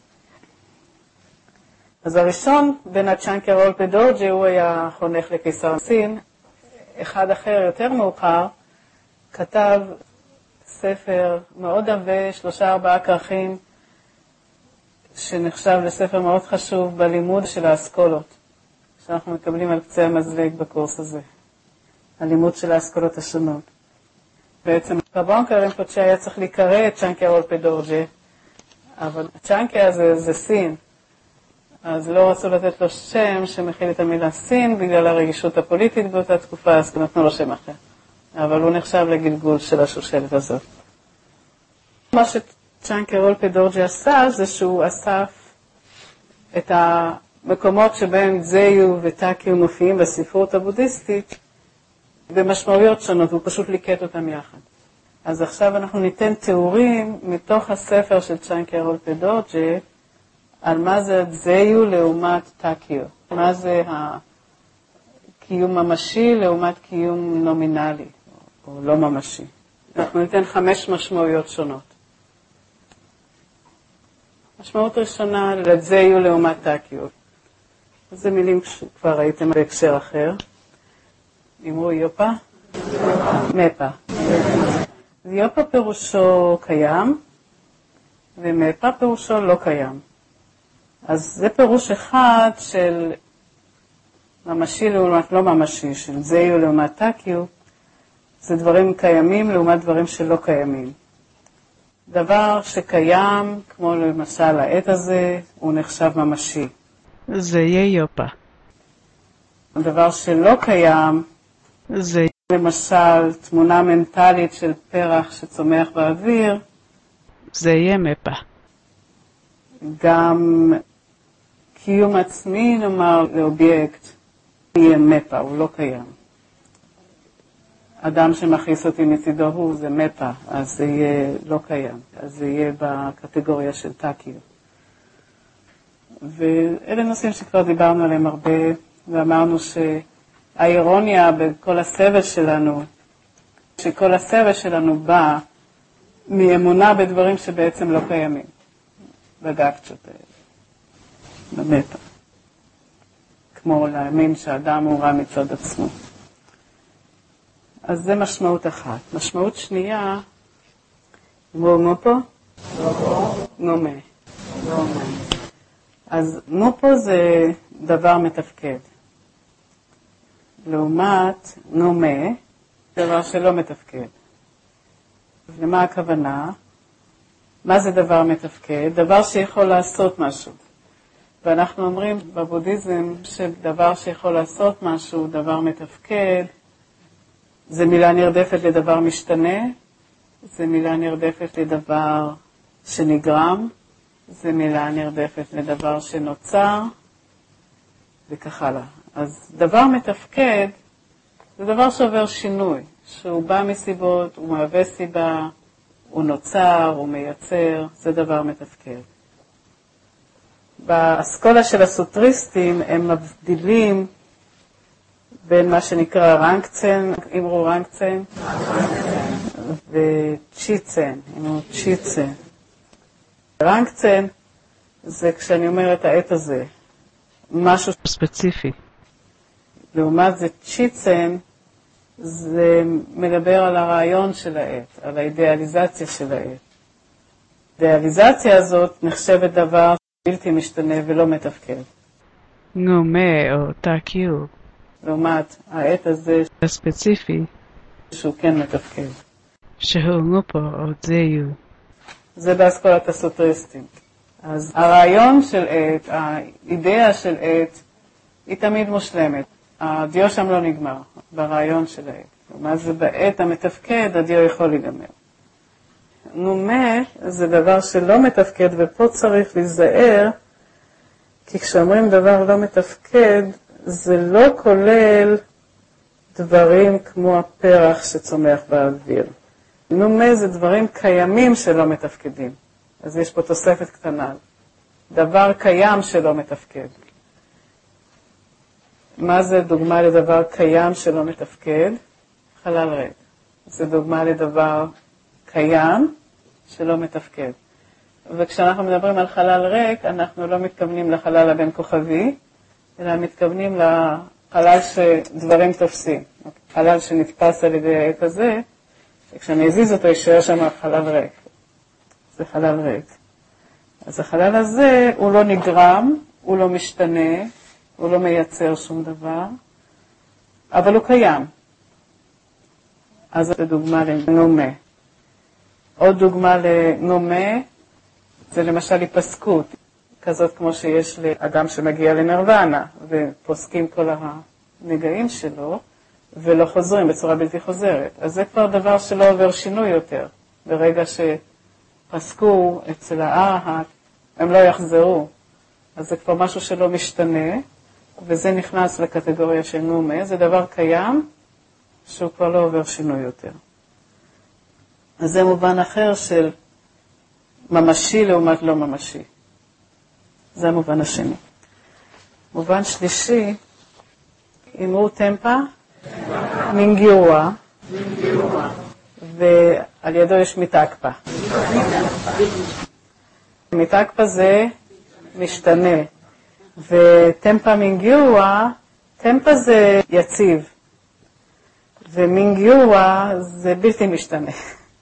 אז הראשון בין הצ'אנקיה רולפה דורג'ה, הוא היה חונך לקיסר סין. אחד אחר יותר מאוחר כתב ספר מאוד עבה, 3-4 כרכים, שנחשב לספר מאוד חשוב בלימוד של האסכולות, שאנחנו מקבלים על קצה המזלג בקורס הזה, הלימוד של האסכולות השונות. בעצם פבונקה רינפוצ'ה היה צריך להיקרא את צ'אנקיה רולפה דורג'ה, אבל צ'אנקיה זה סין, אז לא רצו לתת לו שם שמכיל את המילה סין בגלל הרגישות הפוליטית באותה תקופה, אז נתנו לו שם אחר. אבל הוא נחשב לגלגול של השושלת הזאת. מה שצ'אנקיה רולפה דורג'ה עשה זה שהוא אסף את המקומות שבהם זיו וטקיו מופיעים בספרות הבודהיסטית במשמעויות שונות, הוא פשוט ליקט אותם יחד. אז עכשיו אנחנו ניתן תיאורים מתוך הספר של צ'אנקי ארולפדוג'ה, על מה זה זיו לעומת טקיו. מה זה הקיום ממשי לעומת קיום נומינלי, או לא ממשי. אנחנו ניתן 5 משמעויות שונות. משמעות ראשונה, לזיו לעומת טקיו. זה מילים שכבר ראיתם בהקשר אחר. אמרו יופה? מפה. יופה פירושו קיים, ומפה פירושו לא קיים. אז זה פירוש אחד של ממשי לעומת לא ממשי, של זיו לעומת טקיו, זה דברים קיימים לעומת דברים שלא קיימים. דבר שקיים, כמו למשל העת הזה, הוא נחשב ממשי. זה יהיה יופה. דבר שלא קיים, זה למשל תמונה מנטלית של פרח שצומח באוויר, זה יהיה מפה. גם קיום עצמי, נאמר, לאובייקט, יהיה מפה, הוא לא קיים. אדם שמכניס אותי מצידו הוא, זה מפה, אז זה יהיה לא קיים. אז זה יהיה בקטגוריה של טקיו. ואלה נושאים שכבר דיברנו עליהם הרבה, ואמרנו שהאירוניה בכל הסבל שלנו, שכל הסבל שלנו בא מאמונה בדברים שבעצם לא קיימים. בגקצ'ות האלה. במטה. כמו להאמין שהאדם הוא רע מצד עצמו. אז זה משמעות אחת. משמעות שנייה, נופה? נומה. אז נופה זה דבר מתפקד. לעומת נומה, דבר שלא מתפקד. למה הכוונה? מה זה דבר מתפקד? דבר שיכול לעשות משהו. ואנחנו אומרים בבודהיזם שדבר שיכול לעשות משהו, דבר מתפקד, זה מילה נרדפת לדבר משתנה, זה מילה נרדפת לדבר שנגרם, זה מילה נרדפת לדבר שנוצר, וכך הלאה. אז דבר מתפקד זה דבר שעובר שינוי, שהוא בא מסיבות, הוא מהווה סיבה, הוא נוצר, הוא מייצר, זה דבר מתפקד. באסכולה של הסוטריסטים הם מבדילים בין מה שנקרא רנקצן, אמרו רנקצן, וצ'יצן, אמרו צ'יצן. רנקצן זה כשאני אומרת העת הזה, משהו ספציפי. לעומת זה צ'יצן, זה מדבר על הרעיון של העת, על האידיאליזציה של העת. האידיאליזציה הזאת נחשבת דבר בלתי משתנה ולא מתפקד. נומה או טקיו. לעומת העת הזה הספציפי. שהוא כן מתפקד. שהוא נופה או זיו. זה באסכולת הסוטריסטים. אז הרעיון של עת, האידאה של עת, היא תמיד מושלמת. הדיו שם לא נגמר, ברעיון של העת. מה זה בעת המתפקד, הדיו יכול להיגמר. נומה זה דבר שלא מתפקד, ופה צריך להיזהר, כי כשאומרים דבר לא מתפקד, זה לא כולל דברים כמו הפרח שצומח באוויר. נומה זה דברים קיימים שלא מתפקדים. אז יש פה תוספת קטנה. דבר קיים שלא מתפקד. מה זה דוגמה לדבר קיים שלא מתפקד? חלל ריק. זה דוגמה לדבר קיים שלא מתפקד. וכשאנחנו מדברים על חלל ריק, אנחנו לא מתכוונים לחלל הבין כוכבי, אלא מתכוונים לחלל שדברים תופסים. חלל שנתפס על ידי העת הזה, וכשאני אזיז אותו יישאר שם חלל ריק. זה חלל ריק. אז החלל הזה הוא לא נגרם, הוא לא משתנה, הוא לא מייצר שום דבר, אבל הוא קיים. אז זו דוגמה לנומה. עוד דוגמה לנומה, זה למשל היפסקות, כזאת כמו שיש לאדם שמגיע לנירוונה, ופוסקים כל הנגעים שלו, ולא חוזרים בצורה בלתי חוזרת. אז זה כבר דבר שלא עובר שינוי יותר. ברגע שפסקו אצל הארהט, הם לא יחזרו. אז זה כבר משהו שלא משתנה, וזה נכנס לקטגוריה של נומה. זה דבר קיים שהוא כבר לא עובר שינוי יותר. אז זה מובן אחר של ממשי לעומת לא ממשי. זה המובן השני. מובן שלישי, אמרו טמפה, מינגיורה, ועל ידו יש מיטקפה. מיטקפה זה משתנה, וטמפה מינגיורה, טמפה זה יציב, ומינגיורה זה בלתי משתנה.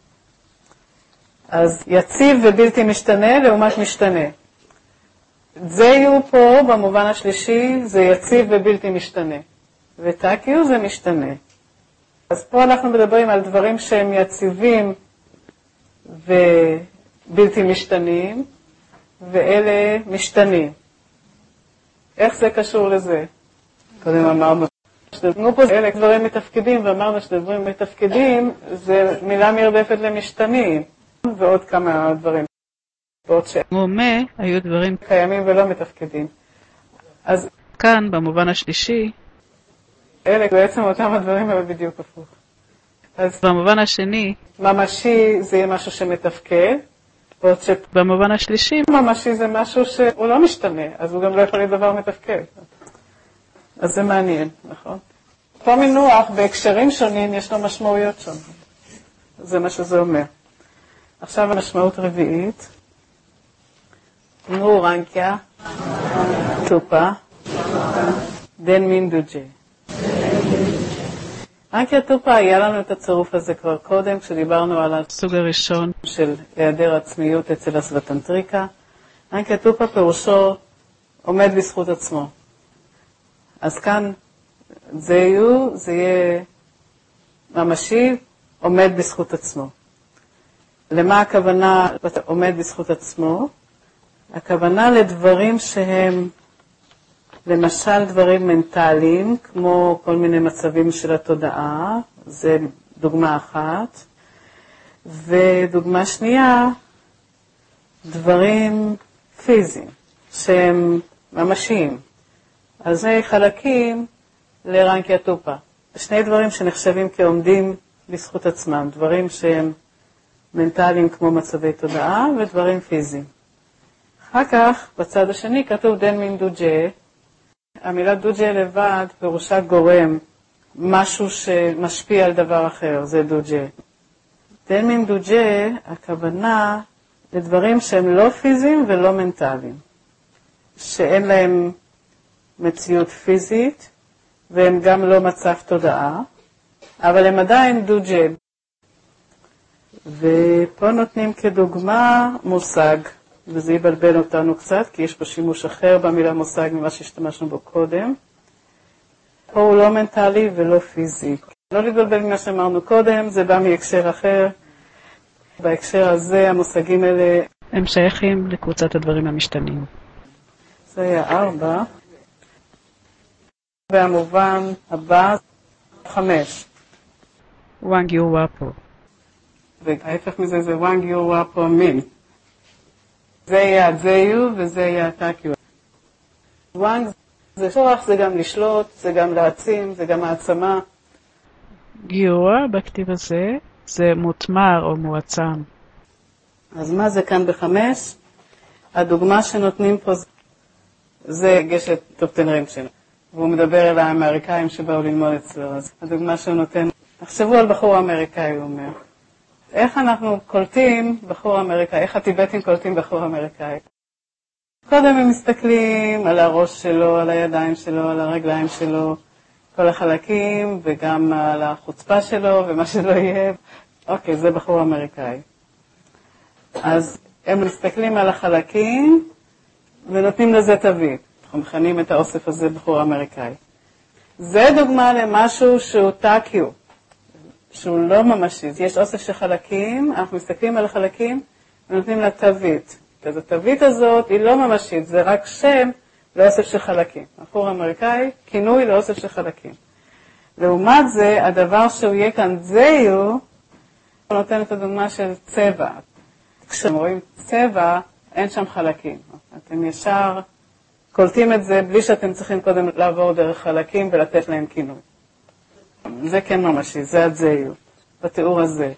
אז יציב ובלתי משתנה לעומת משתנה. זה יהיו פה במובן השלישי, זה יציב ובלתי משתנה. וטקיו זה משתנה. אז פה אנחנו מדברים על דברים שהם יציבים ובלתי משתנים, ואלה משתנים. איך זה קשור לזה? קודם אמרנו, שדברים פה אלה דברים מתפקדים, ואמרנו שדברים מתפקדים זה מילה מרדפת למשתנים, ועוד כמה דברים. ומה היו דברים קיימים ולא מתפקדים. אז כאן, במובן השלישי, אלה בעצם אותם הדברים, אבל בדיוק הפוך. אז במובן השני, ממשי זה יהיה משהו שמתפקד, ועוד במובן השלישי, ממשי זה משהו שהוא לא משתנה, אז הוא גם לא יכול להיות דבר מתפקד. אז זה מעניין, נכון? פה מינוח בהקשרים שונים יש לו משמעויות שונות. זה מה שזה אומר. עכשיו המשמעות רביעית. נו רנקיה, טופה, דן מין דוג'ה. רנקיה טופה, היה לנו את הצירוף הזה כבר קודם, כשדיברנו על הסוג הראשון של היעדר עצמיות אצל הסווטנטריקה. רנקיה טופה פירושו עומד בזכות עצמו. אז כאן זה יהיה ממשי, עומד בזכות עצמו. למה הכוונה עומד בזכות עצמו? הכוונה לדברים שהם, למשל דברים מנטליים, כמו כל מיני מצבים של התודעה, זה דוגמה אחת. ודוגמה שנייה, דברים פיזיים, שהם ממשיים. אז זה חלקים לרנקיה טופה. שני דברים שנחשבים כעומדים בזכות עצמם, דברים שהם מנטליים כמו מצבי תודעה ודברים פיזיים. אחר כך, בצד השני, כתוב דן מין דוג'ה. המילה דוג'ה לבד פירושה גורם, משהו שמשפיע על דבר אחר, זה דוג'ה. דן מין דוג'ה, הכוונה לדברים שהם לא פיזיים ולא מנטליים, שאין להם מציאות פיזית, והם גם לא מצב תודעה, אבל הם עדיין דוג'ה. ופה נותנים כדוגמה מושג, וזה יבלבל אותנו קצת, כי יש פה שימוש אחר במילה מושג ממה שהשתמשנו בו קודם. פה הוא לא מנטלי ולא פיזי. לא לבלבל ממה שאמרנו קודם, זה בא מהקשר אחר. בהקשר הזה המושגים האלה הם שייכים לקבוצת הדברים המשתנים. זה היה 4. והמובן הבא 5. וואנג יו וואפו. וההפך מזה זה וואנג יו וואפו מין. זה יהיה הדזיו וזה יהיה הטקיו. וואנג זה כוח, זה גם לשלוט, זה גם להעצים, זה גם העצמה. גיורה בכתיב הזה זה מותמר או מועצם. אז מה זה כאן ב5? הדוגמה שנותנים פה זה גשת טופטנרים שלו. והוא מדבר אל האמריקאים שבאו ללמוד אצלו. אז הדוגמה שהוא נותן, תחשבו על בחור אמריקאי, הוא אומר. איך אנחנו קולטים בחור אמריקאי? איך הטיבטים קולטים בחור אמריקאי? קודם הם מסתכלים על הראש שלו, על הידיים שלו, על הרגליים שלו, כל החלקים, וגם על החוצפה שלו ומה שלא יהיה. אוקיי, זה בחור אמריקאי. אז הם מסתכלים על החלקים ונותנים לזה תווית. אנחנו מכנים את האוסף הזה בחור אמריקאי. זה דוגמה למשהו שהוא טקיו, שהוא לא ממשי. יש אוסף של חלקים, אנחנו מסתכלים על החלקים ונותנים לה תווית. אז התווית הזאת היא לא ממשית, זה רק שם לאוסף של חלקים. בחור אמריקאי, כינוי לאוסף של חלקים. לעומת זה, הדבר שהוא יהיה כאן זיו, הוא נותן את הדוגמה של צבע. כשאתם רואים צבע, אין שם חלקים. אתם ישר קולטים את זה בלי שאתם צריכים קודם לעבור דרך חלקים ולתת להם כינוי. זה כן ממשי, זה הדזיות, בתיאור הזה.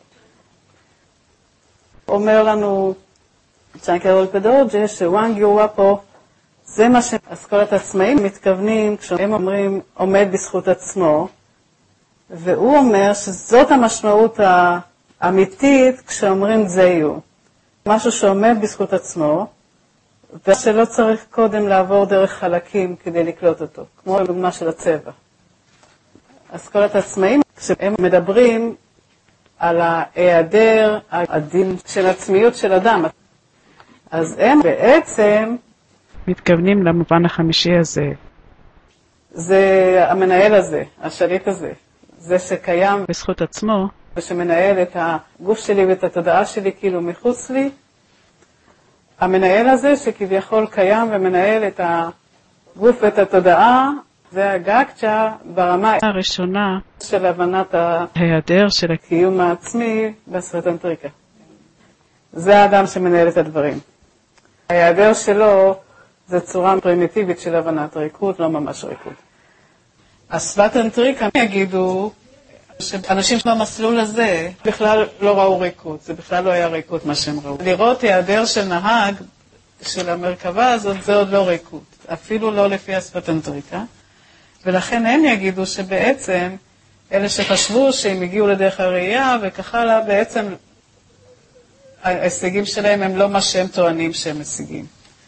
אומר לנו צ'ייקרול פדורג'ה שוואנג יורה פה, זה מה שאסכולת עצמאים מתכוונים כשהם אומרים עומד בזכות עצמו, והוא אומר שזאת המשמעות האמיתית כשאומרים זהו. משהו שעומד בזכות עצמו, ושלא צריך קודם לעבור דרך חלקים כדי לקלוט אותו, כמו לדוגמה של הצבע. אסכולת עצמאים, כשהם מדברים על ההיעדר הדין של עצמיות של אדם, אז הם בעצם מתכוונים למובן החמישי הזה. זה המנהל הזה, השליט הזה, זה שקיים בזכות עצמו, ושמנהל את הגוף שלי ואת התודעה שלי כאילו מחוץ לי. המנהל הזה שכביכול קיים ומנהל את הגוף ואת התודעה, זה הגקצ'ה ברמה הראשונה של הבנת ההיעדר של הקיום העצמי בסרטנטריקה. זה האדם שמנהל את הדברים. ההיעדר שלו זה צורה פרימיטיבית של הבנת ריקות, לא ממש ריקות. הסרטנטריקה יגידו שאנשים במסלול הזה בכלל לא ראו ריקות, זה בכלל לא היה ריקות מה שהם ראו. לראות היעדר של נהג של המרכבה הזאת זה עוד לא ריקות, אפילו לא לפי הסרטנטריקה. ולכן הם יגידו שבעצם אלה שחשבו שהם הגיעו לדרך הראייה וכך הלאה, בעצם ההישגים שלהם הם לא מה שהם טוענים שהם משיגים.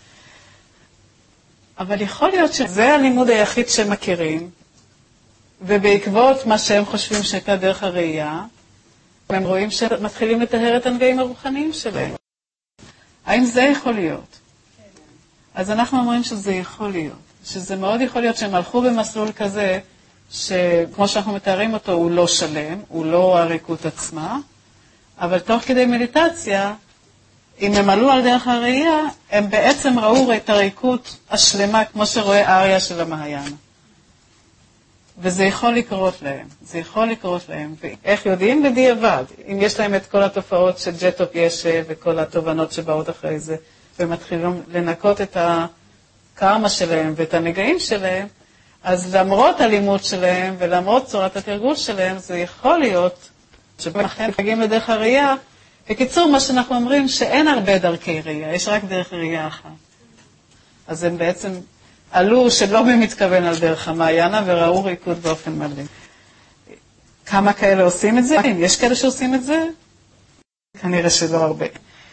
אבל יכול להיות שזה הלימוד היחיד שהם מכירים, ובעקבות מה שהם חושבים שהייתה דרך הראייה, הם רואים שמתחילים לטהר את הנגעים הרוחניים שלהם. האם זה יכול להיות? אז אנחנו אומרים שזה יכול להיות. שזה מאוד יכול להיות שהם הלכו במסלול כזה, שכמו שאנחנו מתארים אותו, הוא לא שלם, הוא לא הריקות עצמה, אבל תוך כדי מדיטציה, אם הם עלו על דרך הראייה, הם בעצם ראו את הריקות השלמה, כמו שרואה אריה של המעיין. וזה יכול לקרות להם, זה יכול לקרות להם. ואיך יודעים? בדיעבד. אם יש להם את כל התופעות של ג'טופ ישב וכל התובנות שבאות אחרי זה, ומתחילים לנקות את הקרמה שלהם ואת הנגעים שלהם, אז למרות הלימוד שלהם ולמרות צורת התרגול שלהם, זה יכול להיות שבהם אכן מגיעים לדרך הראייה. בקיצור, מה שאנחנו אומרים שאין הרבה דרכי ראייה, יש רק דרך ראייה אחת. אז הם בעצם עלו שלא במתכוון על דרך המעיינה וראו ריקוד באופן מלא. כמה כאלה עושים את זה? יש כאלה שעושים את זה? כנראה שלא הרבה.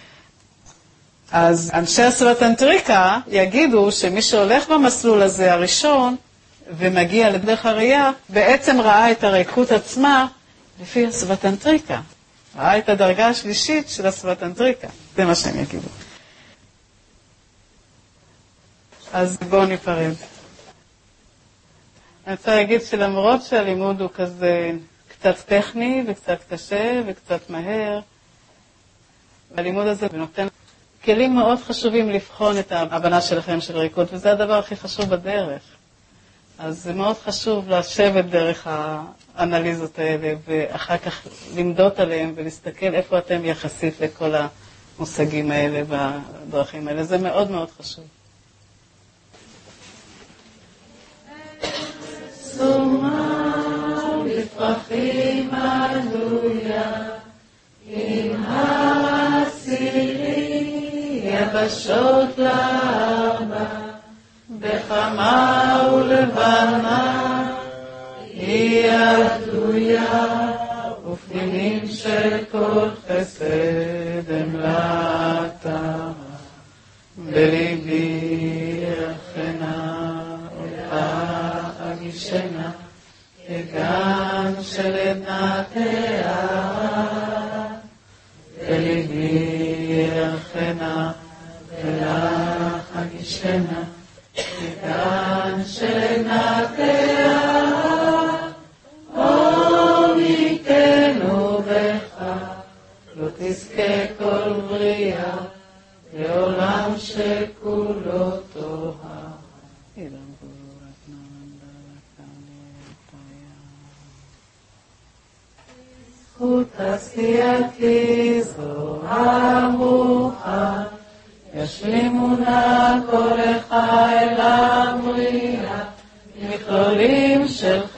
אז אנשי הסרטנטריקה יגידו שמי שהולך במסלול הזה הראשון ומגיע לדרך הראייה, בעצם ראה את הריקות עצמה לפי הסרטנטריקה. ראה את הדרגה השלישית של הסרטנטריקה. זה מה שהם יגידו. אז בואו ניפרד. אני רוצה להגיד שלמרות שהלימוד הוא כזה קצת טכני וקצת קשה וקצת מהר, והלימוד הזה נותן כלים מאוד חשובים לבחון את ההבנה שלכם של ריקות, וזה הדבר הכי חשוב בדרך. אז זה מאוד חשוב לשבת דרך האנליזות האלה, ואחר כך למדוד עליהם ולהסתכל איפה אתם יחסית לכל המושגים האלה והדרכים האלה. זה מאוד מאוד חשוב. סומה בפרחים עלויה, עם הסירי יבשות לארבע, בחמה ולבנה היא עדויה, ופנינים של כל חסד אמלתה, בליבי יחנה אותה אגישנה, כגן של עדנה תארה, בליבי יחנה ולך אגישנה, כגן של עדנה תארה, עומיקנו בך, לא תזכה כל בריאה, לעולם שכולו טוהר. זכות עשייתי זו המוחה, ישלימונה כל אחד אל הבריאה, מכלולים של